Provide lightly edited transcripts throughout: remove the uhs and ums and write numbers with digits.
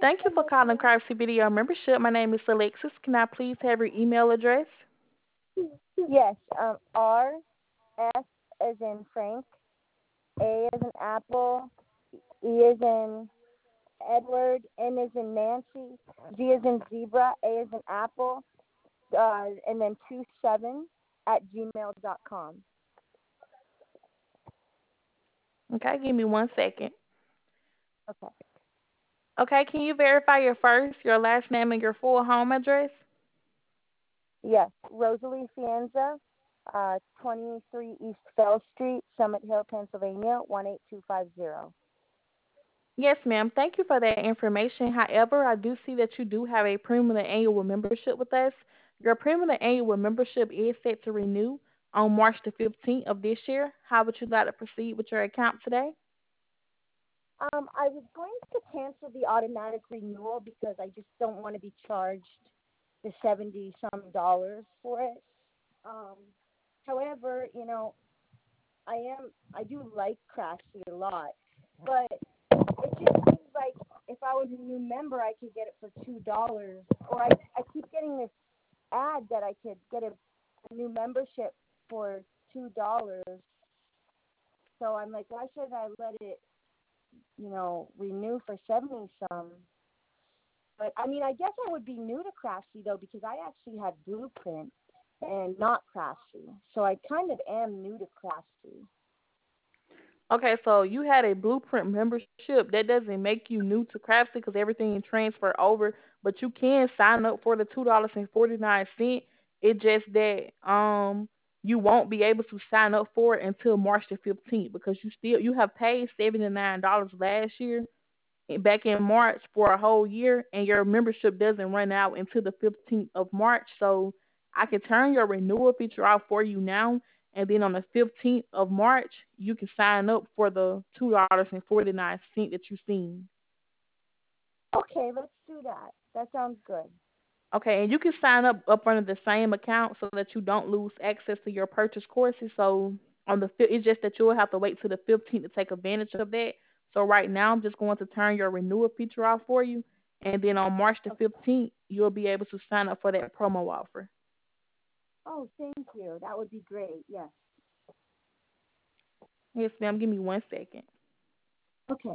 Thank you for calling Privacy Video Membership. My name is Alexis. Can I please have your email address? Yes, R, S as in Frank, A as in Apple, E as in Edward, N as in Nancy, Z as in Zebra, A as in Apple, and then 27 at gmail.com. Okay, give me 1 second. Okay. Okay, can you verify your first, your last name, and your full home address? Yes, Rosalie Fienza, 23 East Fell Street, Summit Hill, Pennsylvania, 18250. Yes, ma'am. Thank you for that information. However, I do see that you do have a premium annual membership with us. Your premium annual membership is set to renew on March the 15th of this year. How would you like to proceed with your account today? I was going to cancel the automatic renewal because I just don't want to be charged the 70 some dollars for it. Um, However, I do like Craftsy a lot, but it just seems like if I was a new member, I could get it for $2, or I keep getting this ad that I could get a new membership for $2. So I'm like, why should I let it, renew for 70 some? But I mean, I guess I would be new to Craftsy though because I actually had Blueprint and not Craftsy, so I kind of am new to Craftsy. Okay, so you had a Blueprint membership. That doesn't make you new to Craftsy because everything transfer over, but you can sign up for the $2.49. It's just that you won't be able to sign up for it until March the 15th because you have paid $79 last year back in March for a whole year, and your membership doesn't run out until the 15th of March. So I can turn your renewal feature off for you now, and then on the 15th of March, you can sign up for the $2.49 that you've seen. Okay, let's do that. That sounds good. Okay, and you can sign up under the same account so that you don't lose access to your purchase courses. So it's just that you'll have to wait till the 15th to take advantage of that. So right now, I'm just going to turn your renewal feature off for you, and then on March the 15th, you'll be able to sign up for that promo offer. Oh, thank you. That would be great. Yes. Yes, ma'am. Give me 1 second. Okay.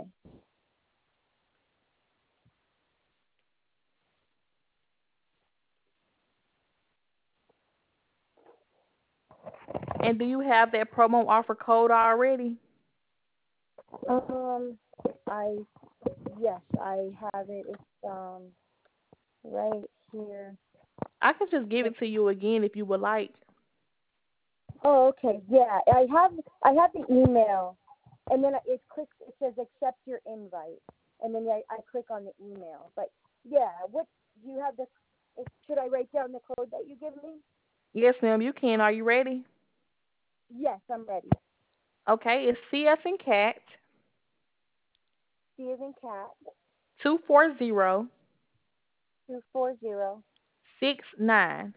And do you have that promo offer code already? Um, I yes, I have it. It's right here. I can just give it to you again if you would like. Oh, okay. Yeah, I have the email, and then it clicks. It says accept your invite, and then I click on the email. But yeah, what do you have the? Should I write down the code that you give me? Yes, ma'am. You can. Are you ready? Yes, I'm ready. Okay, it's CS and Cat C as in cat 240 240 69.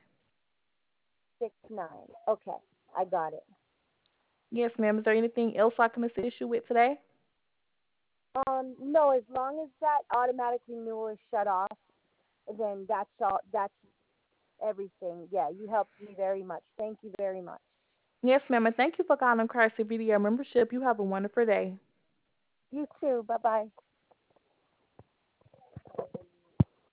69. Okay, I got it. Yes, ma'am. Is there anything else I can assist you with today? No, as long as that automatic renewal is shut off, then that's all. That's everything. Yeah, you helped me very much. Thank you very much. Yes, ma'am. And thank you for calling Crisis Video Membership. You have a wonderful day. You too. Bye bye.